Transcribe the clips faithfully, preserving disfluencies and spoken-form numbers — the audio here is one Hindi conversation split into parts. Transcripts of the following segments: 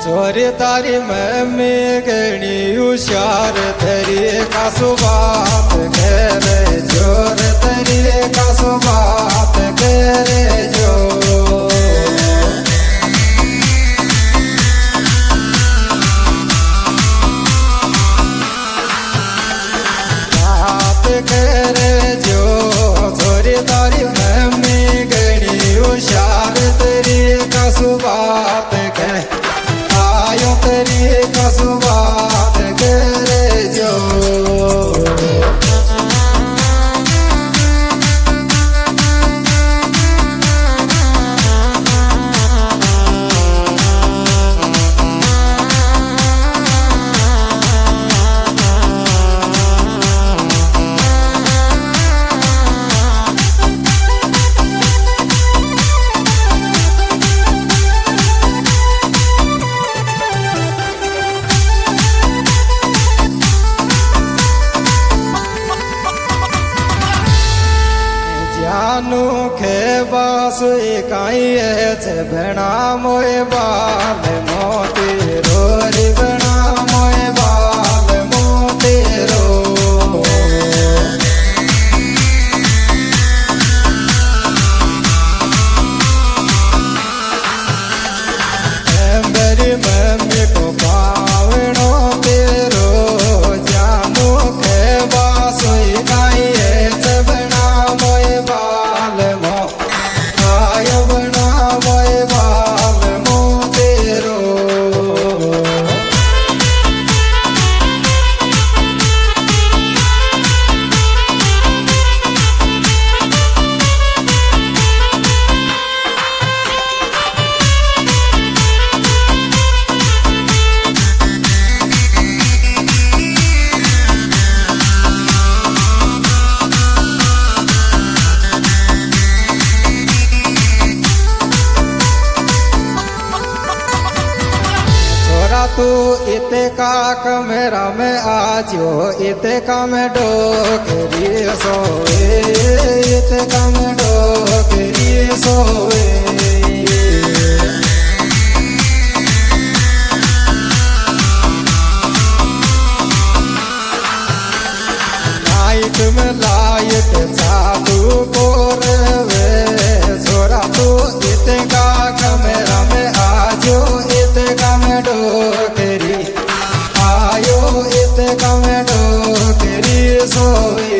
छोरी तारी मम्मी गणी होशियार तेरी कासु बात करे जोर तेरी कासु बात करे जो बात करे जो छोरी तारी मम्मी गणी होशियार तेरी कासु बात करे आयो तेरी कासु बात करे जो अनोखे बासु काई है बना मोए बाल मोते रोरी बना मोए बाल मोते रो मेरी मम्मी को पावनो तेरो जानू के बासु काई है बना मोए बाल मो आयो बना मोए बाल मो तेरो तू इते का कमरा में आजो इते का में डोकरी सोए इते का में डोकरी सोए लाइट में लाइट जादू को रे छोरा तू इते का कमरा में आजो इते का में डोकरी आयो इते का में डोकरी सोई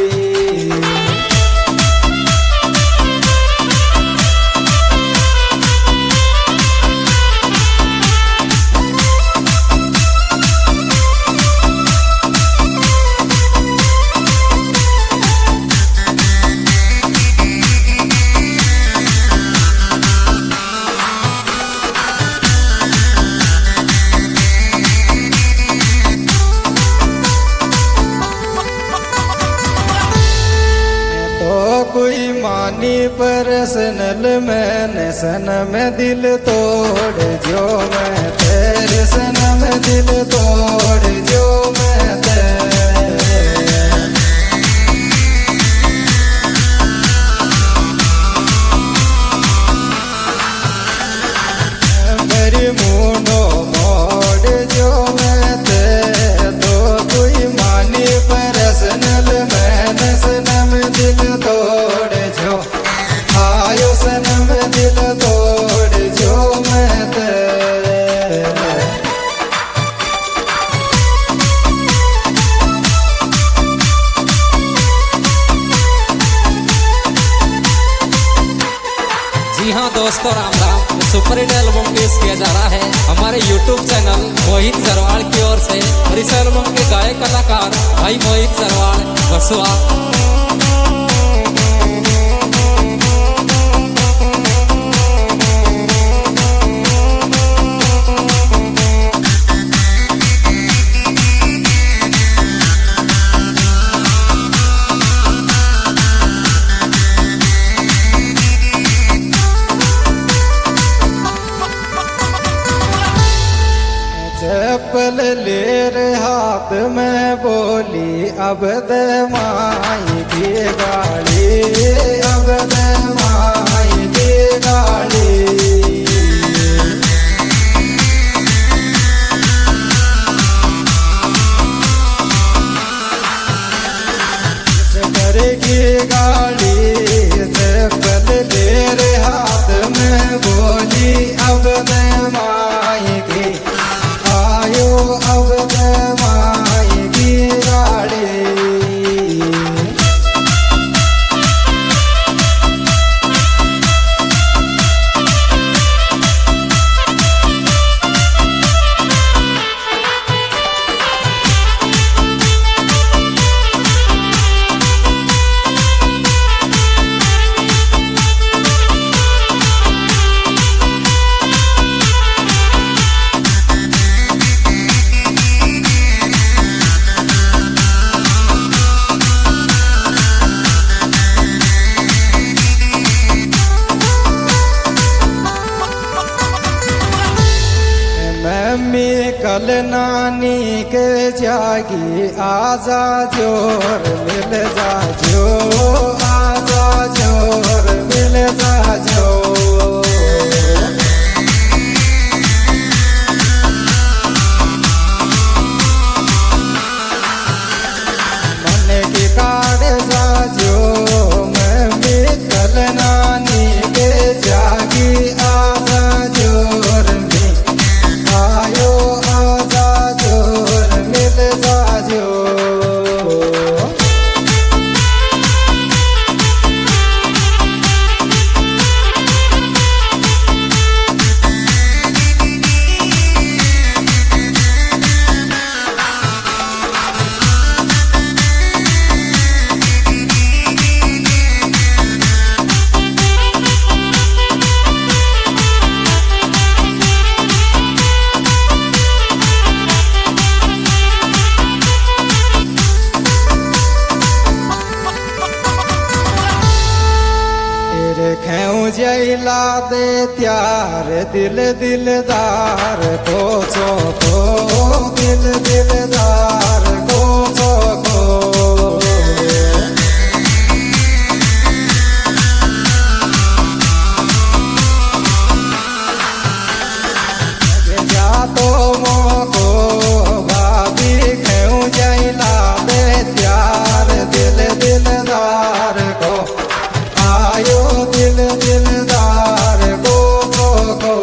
कोई मानी पर्सनल मैंने सनम दिल तोड़ जो मैं तेरे सनम दिल तोड़ जो मैं तेरे मेरी मुंडो मोड़ जो मैं तेरे तो कोई मानी पर्सनल मैंने सनम दिल तोड़ जो आयो सनम दिल तोड़ जो मैं तेरे जी हाँ दोस्तों, Ram Ram. Super hit album पेश किया जा रहा है हमारे यूट्यूब चैनल मोहित सरवाड़ की ओर से और इस एल्बम के गायक कलाकार भाई मोहित सरवाड़ बसुआ। चप्पल ले रे हाथ में बोली अब दे माई की गाली अब दे माई की गाली गाड़ी चप्पल ले रे हाथ में बोली अब मैं माई की आयो अब मैं माई की गाड़ी मम्मी कल नानी के जागी आजा जोर मिल जा जो आजा जोर मिल जा जो मन की काट जा जो मम्मी कल नानी के जागी आजा जोर आयो आजा जोर मिल जा जो खेऊ जैला दे त्यार दिल दिलदार को चोको दिल दिलदार को चोको जा तो मोको भाभी खेऊ जैला दे त्यार दिल दिलदार को आयो दिल दिलदार को को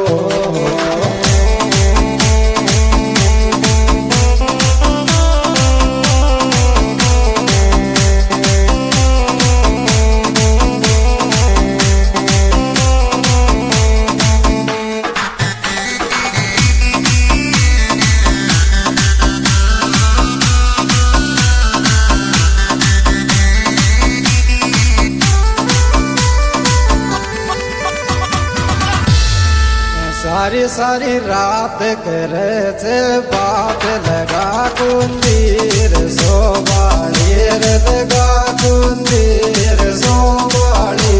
सारी सारी रात करे से बात लगा कुंदीर सोबाड़ी लगा कुंदीर सोबाड़ी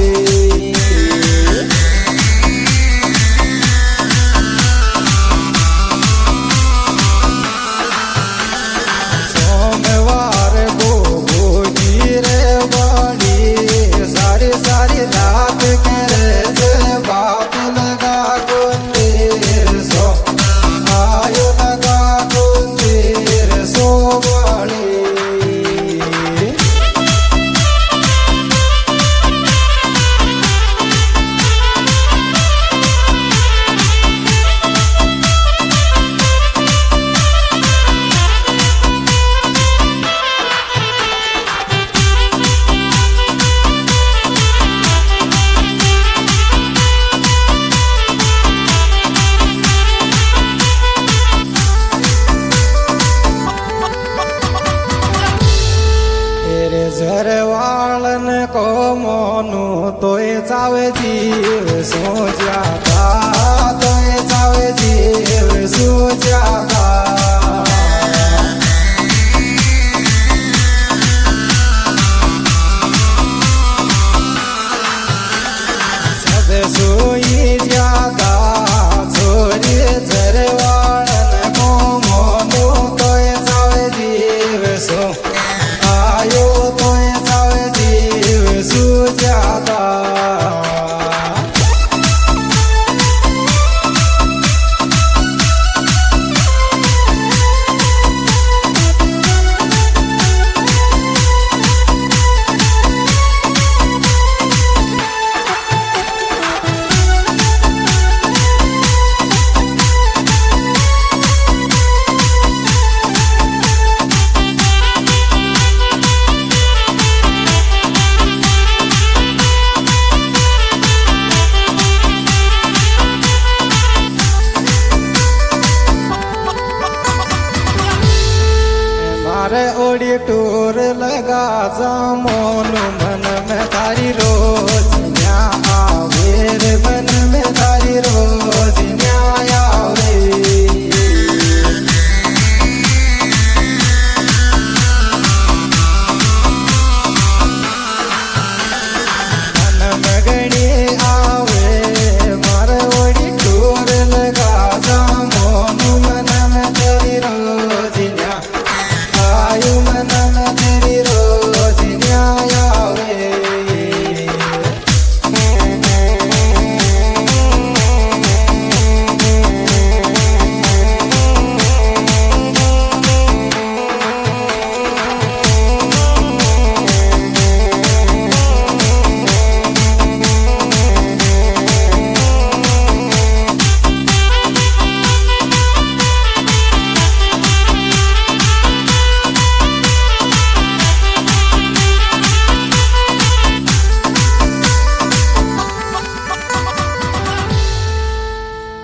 सोमवार को रे बाड़ी सारी सारी रात करे से बात लगा आयो लगा कुंदीर सोबाड़ी अरे ओडी टूर लगा जा मोनू मन में तारी रो